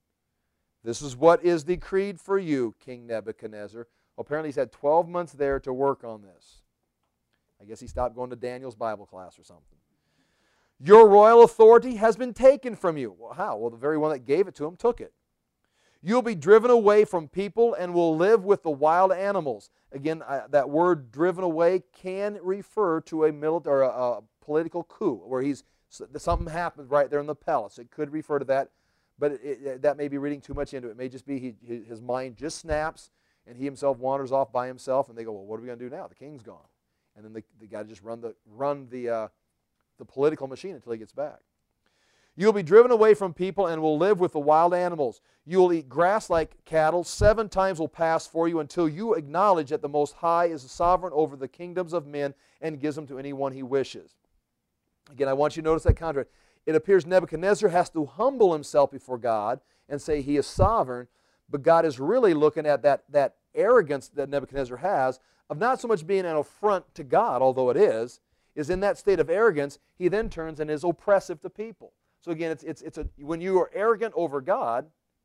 This is what is decreed for you, King Nebuchadnezzar. Well, apparently he's had 12 months there to work on this. I guess he stopped going to Daniel's Bible class or something. Your royal authority has been taken from you. Well, how? Well, the very one that gave it to him took it. You'll be driven away from people and will live with the wild animals. Again, that word driven away can refer to a military or a political coup where something happened right there in the palace. It could refer to that, but that may be reading too much into it. It may just be his mind just snaps and he himself wanders off by himself, and they go, well, what are we going to do now? The king's gone. And then they got to just run the political machine until he gets back. You'll be driven away from people and will live with the wild animals. You'll eat grass like cattle. 7 times will pass for you until you acknowledge that the Most High is sovereign over the kingdoms of men and gives them to anyone he wishes. Again, I want you to notice that contrast. It appears Nebuchadnezzar has to humble himself before God and say he is sovereign, but God is really looking at that arrogance that Nebuchadnezzar has of not so much being an affront to God, although it is in that state of arrogance, he then turns and is oppressive to people. So again, when you are arrogant over God,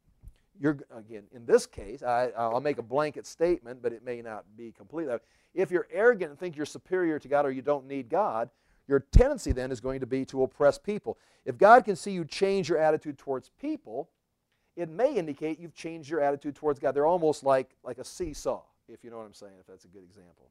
again, in this case, I'll make a blanket statement, but it may not be complete. If you're arrogant and think you're superior to God or you don't need God, your tendency then is going to be to oppress people. If God can see you change your attitude towards people, it may indicate you've changed your attitude towards God. They're almost like a seesaw, if you know what I'm saying, if that's a good example.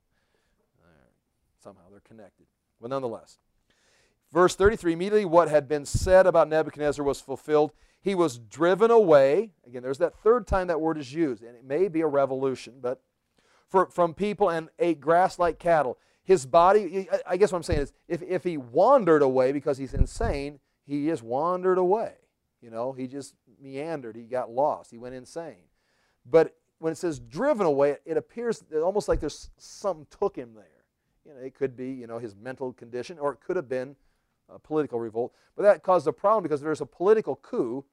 Somehow they're connected. Well, nonetheless. Verse 33, immediately what had been said about Nebuchadnezzar was fulfilled. He was driven away. Again, there's that third time that word is used, and it may be a revolution, but from people and ate grass like cattle. His body, I guess what I'm saying is, if he wandered away because he's insane, he just wandered away. He just meandered. He got lost. He went insane. But when it says driven away, it appears almost like there's something took him there. It could be, his mental condition, or it could have been a political revolt. But that caused a problem because there's a political coup.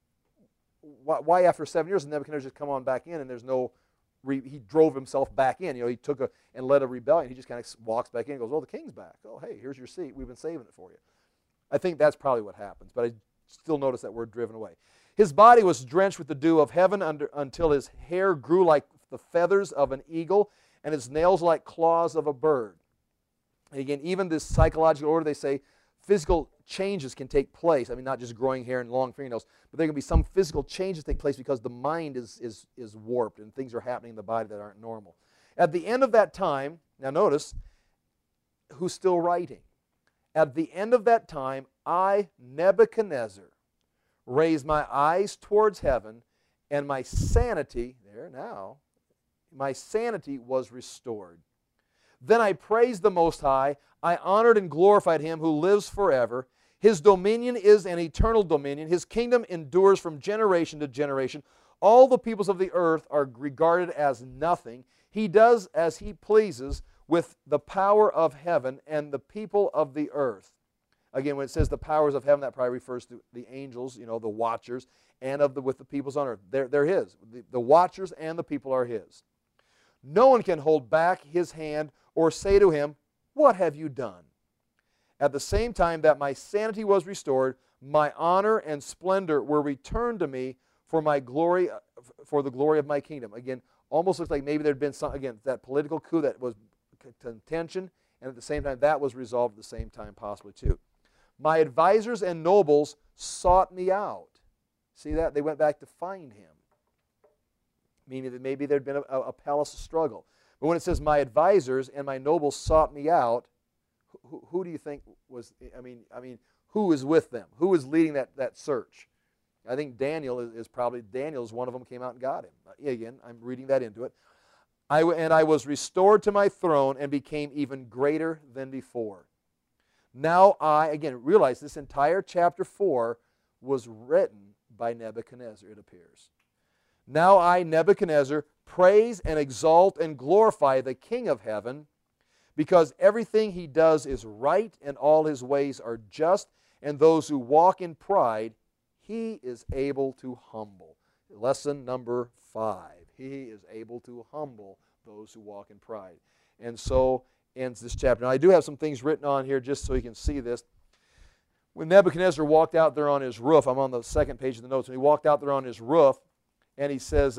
Why after 7 years did Nebuchadnezzar just come on back in and there's no, he drove himself back in. He took and led a rebellion. He just kind of walks back in and goes, well, the king's back. Oh, hey, here's your seat. We've been saving it for you. I think that's probably what happens, but I still notice that word driven away. His body was drenched with the dew of heaven until his hair grew like the feathers of an eagle, and its nails like claws of a bird. And again, even this psychological order, they say physical changes can take place. I mean, not just growing hair and long fingernails, but there can be some physical changes take place because the mind is warped and things are happening in the body that aren't normal. At the end of that time, now notice, who's still writing? At the end of that time, I, Nebuchadnezzar, raised my eyes towards heaven, and my sanity, there now, my sanity was restored. Then I praised the Most High. I honored and glorified Him who lives forever. His dominion is an eternal dominion. His kingdom endures from generation to generation. All the peoples of the earth are regarded as nothing. He does as He pleases with the power of heaven and the people of the earth. Again, when it says the powers of heaven, that probably refers to the angels, the watchers, and with the peoples on earth. They're His. The watchers and the people are His. No one can hold back His hand or say to Him, "What have you done?" At the same time that my sanity was restored, my honor and splendor were returned to me for my glory, for the glory of my kingdom. Again, almost looks like maybe there'd been some, again, that political coup that was contention, and at the same time that was resolved at the same time possibly too. My advisors and nobles sought me out. See that? They went back to find him. Meaning that maybe there'd been a palace struggle. But when it says my advisors and my nobles sought me out, who do you think was, I mean, who is with them? Who is leading that search? I think Daniel is one of them came out and got him. Again, I'm reading that into it. And I was restored to my throne and became even greater than before. Now again, realize this entire chapter 4 was written by Nebuchadnezzar, it appears. Now I, Nebuchadnezzar, praise and exalt and glorify the King of heaven, because everything He does is right and all His ways are just, and those who walk in pride, He is able to humble. Lesson number 5. He is able to humble those who walk in pride. And so ends this chapter. Now I do have some things written on here just so you can see this. When Nebuchadnezzar walked out there on his roof, I'm on the second page of the notes, when he walked out there on his roof, and he says,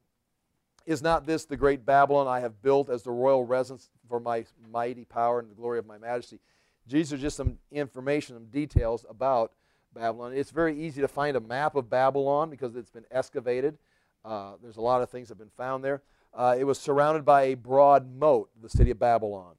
is not this the great Babylon I have built as the royal residence for my mighty power and the glory of my majesty? These are just some information, some details about Babylon. It's very easy to find a map of Babylon because it's been excavated. There's a lot of things that have been found there. It was surrounded by a broad moat, the city of Babylon.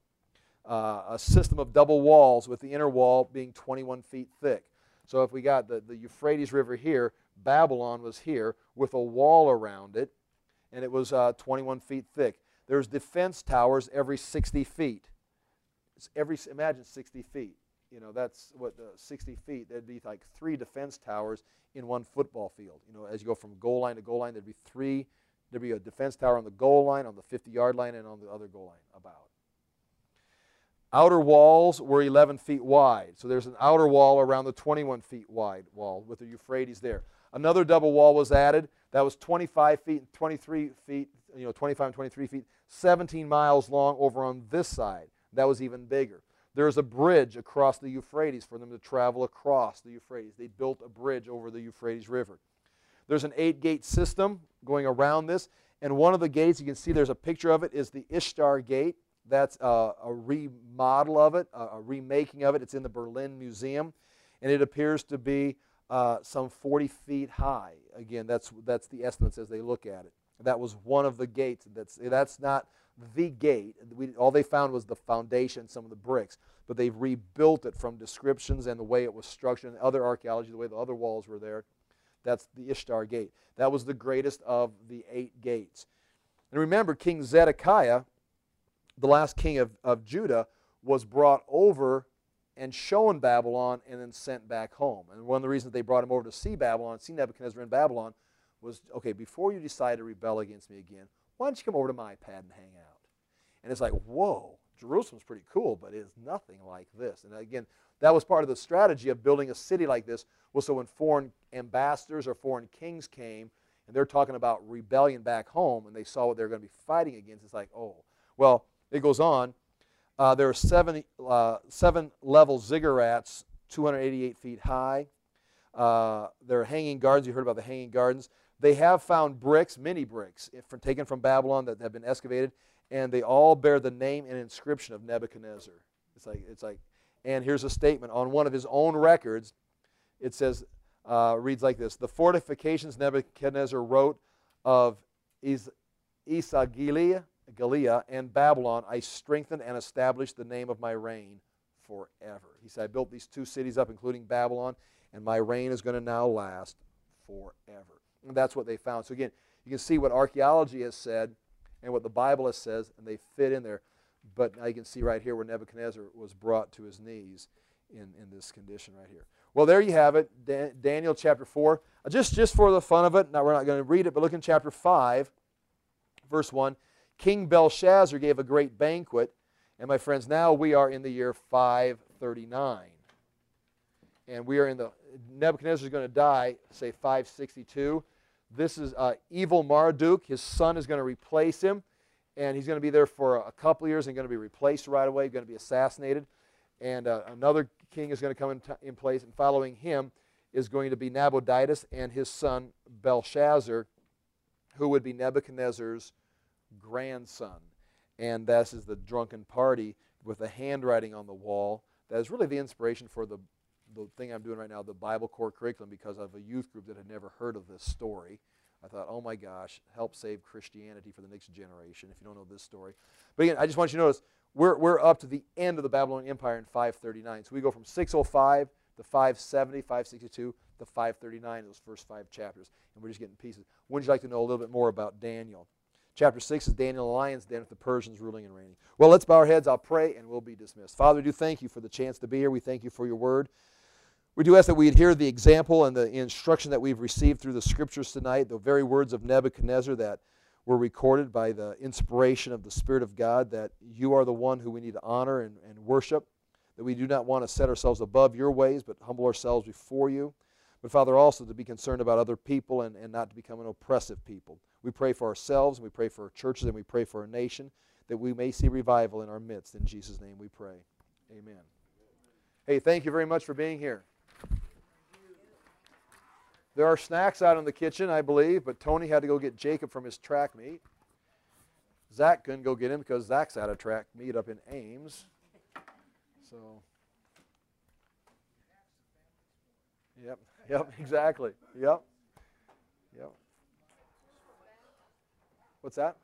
A system of double walls with the inner wall being 21 feet thick. So if we got the Euphrates River here, Babylon was here with a wall around it, and it was 21 feet thick. There's defense towers every 60 feet. Imagine 60 feet. That's what 60 feet. That'd be like 3 defense towers in one football field. As you go from goal line to goal line, there'd be 3. There'd be a defense tower on the goal line, on the 50-yard line, and on the other goal line about. Outer walls were 11 feet wide. So there's an outer wall around the 21 feet wide wall with the Euphrates there. Another double wall was added. That was 25 feet and 23 feet, 25 and 23 feet, 17 miles long over on this side. That was even bigger. There's a bridge across the Euphrates for them to travel across the Euphrates. They built a bridge over the Euphrates River. There's an 8-gate system going around this, and one of the gates, you can see there's a picture of it, is the Ishtar Gate. That's a remodel of it, a remaking of it. It's in the Berlin Museum, and it appears to be some 40 feet high. Again, that's the estimates as they look at it. That was one of the gates. That's not the gate. All they found was the foundation, some of the bricks, but they've rebuilt it from descriptions and the way it was structured and other archaeology, the way the other walls were there. That's the Ishtar Gate. That was the greatest of the 8 gates. And remember, King Zedekiah, the last king of Judah, was brought over and shown Babylon and then sent back home. And one of the reasons they brought him over to see Babylon, see Nebuchadnezzar in Babylon, was, okay, before you decide to rebel against me again, why don't you come over to my pad and hang out? And it's like, whoa, Jerusalem's pretty cool, but it is nothing like this. And again, that was part of the strategy of building a city like this, was so when foreign ambassadors or foreign kings came, and they're talking about rebellion back home, and they saw what they were going to be fighting against, it's like, oh. Well, it goes on. There are 7 level ziggurats, 288 feet high. There are hanging gardens. You heard about the hanging gardens. They have found bricks, mini bricks, taken from Babylon that have been excavated, and they all bear the name and inscription of Nebuchadnezzar. It's like, and here's a statement on one of his own records. It says, reads like this: the fortifications Nebuchadnezzar wrote of Esagila and Babylon, I strengthened and established the name of my reign forever. He said, I built these two cities up, including Babylon, and my reign is going to now last forever. And that's what they found. So again, you can see what archaeology has said and what the Bible has says, and they fit in there. But now you can see right here where Nebuchadnezzar was brought to his knees in this condition right here. Well, there you have it, Daniel chapter 4. Just for the fun of it, now we're not going to read it, but look in chapter 5, verse 1. King Belshazzar gave a great banquet, and my friends, now we are in the year 539. And we are in the, Nebuchadnezzar is going to die, say 562. This is evil Marduk. His son is going to replace him, and he's going to be there for a couple years and going to be replaced right away, going to be assassinated. And another king is going to come in place, and following him is going to be Nabonidus and his son Belshazzar, who would be Nebuchadnezzar's grandson. And this is the drunken party with the handwriting on the wall. That is really the inspiration for the thing I'm doing right now, the Bible Core curriculum, because of a youth group that had never heard of this story. I thought, oh my gosh, help save Christianity for the next generation if you don't know this story. But again, I just want you to notice, we're up to the end of the Babylonian Empire in 539. So we go from 605 to 570, 562 to 539, those first 5 chapters. And we're just getting pieces. Wouldn't you like to know a little bit more about Daniel? Chapter 6 is Daniel and the lion's den with the Persians ruling and reigning. Well, let's bow our heads. I'll pray and we'll be dismissed. Father, we do thank you for the chance to be here. We thank you for your word. We do ask that we adhere the example and the instruction that we've received through the scriptures tonight, the very words of Nebuchadnezzar that were recorded by the inspiration of the Spirit of God, that you are the one who we need to honor and worship, that we do not want to set ourselves above your ways, but humble ourselves before you. But Father, also to be concerned about other people and not to become an oppressive people. We pray for ourselves, and we pray for our churches, and we pray for our nation, that we may see revival in our midst. In Jesus' name we pray. Amen. Hey, thank you very much for being here. There are snacks out in the kitchen, I believe, but Tony had to go get Jacob from his track meet. Zach couldn't go get him because Zach's at a track meet up in Ames. So, yep, exactly. Yep. What's that?